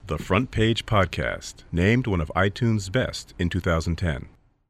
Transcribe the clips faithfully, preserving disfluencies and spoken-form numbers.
The Front Page Podcast, named one of iTunes' best in two thousand ten.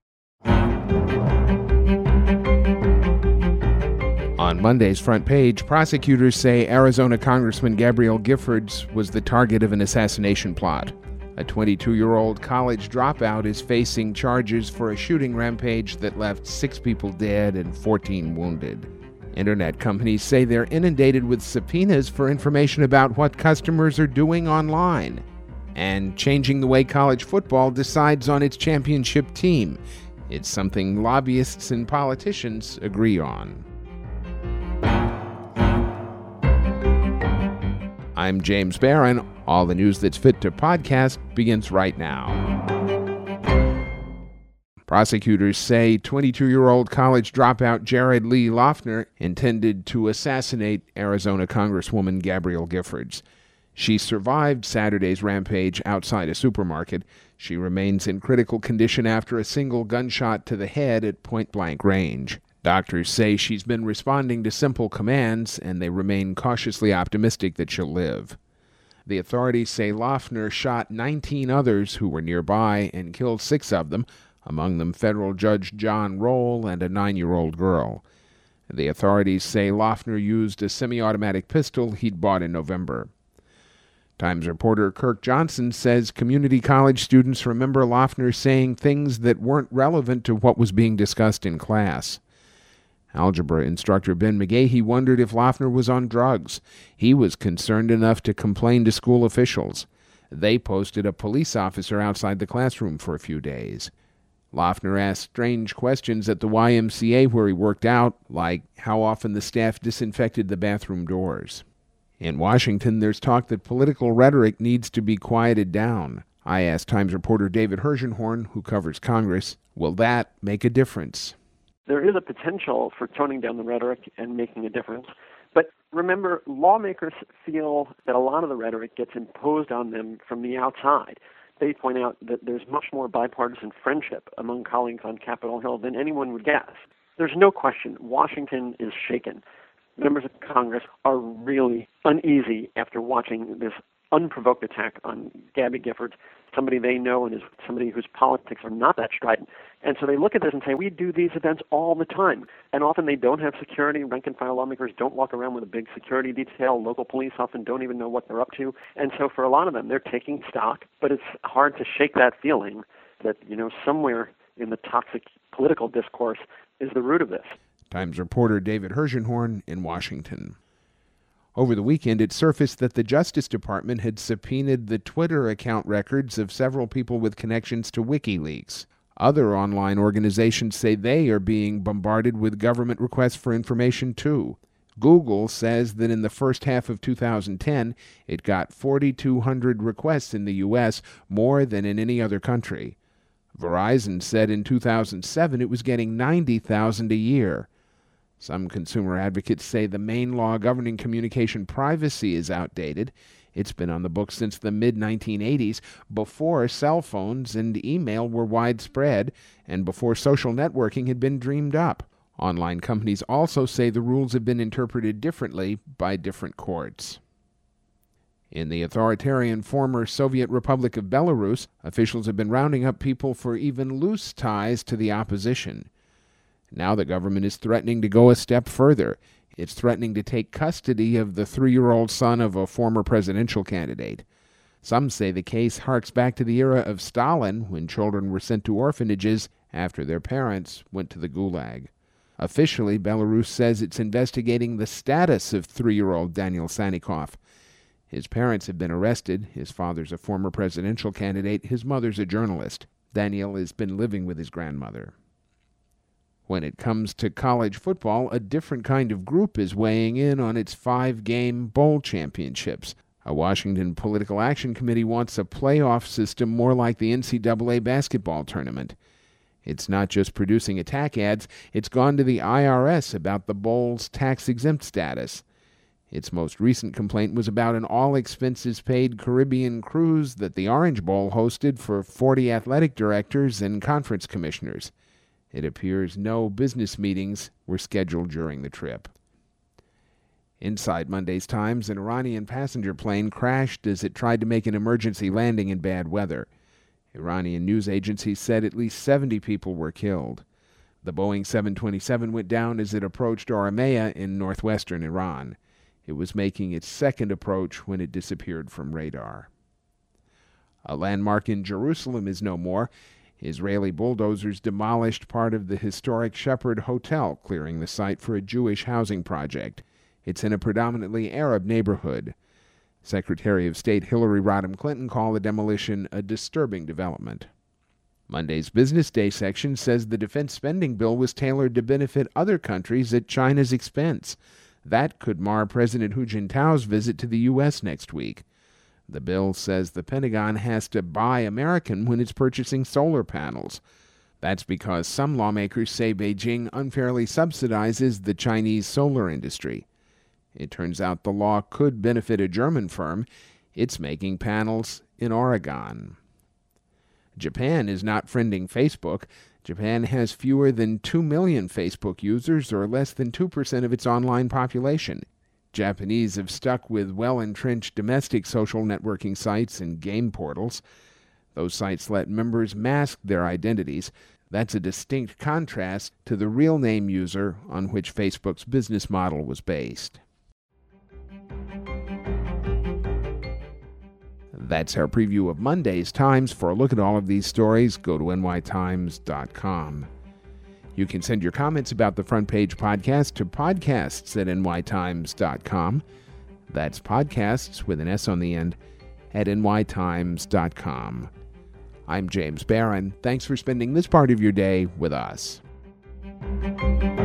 On Monday's Front Page, prosecutors say Arizona Congressman Gabrielle Giffords was the target of an assassination plot. A twenty-two-year-old college dropout is facing charges for a shooting rampage that left six people dead and fourteen wounded. Internet companies say they're inundated with subpoenas for information about what customers are doing online. And changing the way college football decides on its championship team. It's something lobbyists and politicians agree on. I'm James Barron. All the news that's fit to podcast begins right now. Prosecutors say twenty-two-year-old college dropout Jared Lee Loughner intended to assassinate Arizona Congresswoman Gabrielle Giffords. She survived Saturday's rampage outside a supermarket. She remains in critical condition after a single gunshot to the head at point-blank range. Doctors say she's been responding to simple commands, and they remain cautiously optimistic that she'll live. The authorities say Loughner shot nineteen others who were nearby and killed six of them, among them federal Judge John Roll and a nine-year-old girl. The authorities say Loughner used a semi-automatic pistol he'd bought in November. Times reporter Kirk Johnson says community college students remember Loughner saying things that weren't relevant to what was being discussed in class. Algebra instructor Ben McGahey wondered if Loughner was on drugs. He was concerned enough to complain to school officials. They posted a police officer outside the classroom for a few days. Loughner asked strange questions at the Y M C A where he worked out, like how often the staff disinfected the bathroom doors. In Washington, there's talk that political rhetoric needs to be quieted down. I asked Times reporter David Hershenhorn, who covers Congress, will that make a difference? There is a potential for toning down the rhetoric and making a difference. But remember, lawmakers feel that a lot of the rhetoric gets imposed on them from the outside. They point out that there's much more bipartisan friendship among colleagues on Capitol Hill than anyone would guess. There's no question Washington is shaken. Members of Congress are really uneasy after watching this unprovoked attack on Gabby Giffords, somebody they know and is somebody whose politics are not that strident. And so they look at this and say, we do these events all the time. And often they don't have security. Rank-and-file lawmakers don't walk around with a big security detail. Local police often don't even know what they're up to. And so for a lot of them, they're taking stock. But it's hard to shake that feeling that, you know, somewhere in the toxic political discourse is the root of this. Times reporter David Hershenhorn in Washington. Over the weekend, it surfaced that the Justice Department had subpoenaed the Twitter account records of several people with connections to WikiLeaks. Other online organizations say they are being bombarded with government requests for information, too. Google says that in the first half of two thousand ten, it got four thousand two hundred requests in the U S, more than in any other country. Verizon said in two thousand seven it was getting ninety thousand a year. Some consumer advocates say the main law governing communication privacy is outdated. It's been on the books since the mid nineteen eighties, before cell phones and email were widespread, and before social networking had been dreamed up. Online companies also say the rules have been interpreted differently by different courts. In the authoritarian former Soviet Republic of Belarus, officials have been rounding up people for even loose ties to the opposition. Now the government is threatening to go a step further. It's threatening to take custody of the three-year-old son of a former presidential candidate. Some say the case harks back to the era of Stalin, when children were sent to orphanages after their parents went to the Gulag. Officially, Belarus says it's investigating the status of three-year-old Daniel Sannikov. His parents have been arrested. His father's a former presidential candidate. His mother's a journalist. Daniel has been living with his grandmother. When it comes to college football, a different kind of group is weighing in on its five-game bowl championships. A Washington political action committee wants a playoff system more like the N C double A basketball tournament. It's not just producing attack ads, it's gone to the I R S about the bowl's tax-exempt status. Its most recent complaint was about an all-expenses-paid Caribbean cruise that the Orange Bowl hosted for forty athletic directors and conference commissioners. It appears no business meetings were scheduled during the trip. Inside Monday's Times, an Iranian passenger plane crashed as it tried to make an emergency landing in bad weather. Iranian news agencies said at least seventy people were killed. The Boeing seven twenty-seven went down as it approached Arameya in northwestern Iran. It was making its second approach when it disappeared from radar. A landmark in Jerusalem is no more. Israeli bulldozers demolished part of the historic Shepherd Hotel, clearing the site for a Jewish housing project. It's in a predominantly Arab neighborhood. Secretary of State Hillary Rodham Clinton called the demolition a disturbing development. Monday's Business Day section says the defense spending bill was tailored to benefit other countries at China's expense. That could mar President Hu Jintao's visit to the U S next week. The bill says the Pentagon has to buy American when it's purchasing solar panels. That's because some lawmakers say Beijing unfairly subsidizes the Chinese solar industry. It turns out the law could benefit a German firm. It's making panels in Oregon. Japan is not friending Facebook. Japan has fewer than two million Facebook users, or less than two percent of its online population. Japanese have stuck with well-entrenched domestic social networking sites and game portals. Those sites let members mask their identities. That's a distinct contrast to the real name user on which Facebook's business model was based. That's our preview of Monday's Times. For a look at all of these stories, go to N Y Times dot com. You can send your comments about the Front Page Podcast to podcasts at N Y Times dot com. That's podcasts with an S on the end at N Y Times dot com. I'm James Barron. Thanks for spending this part of your day with us.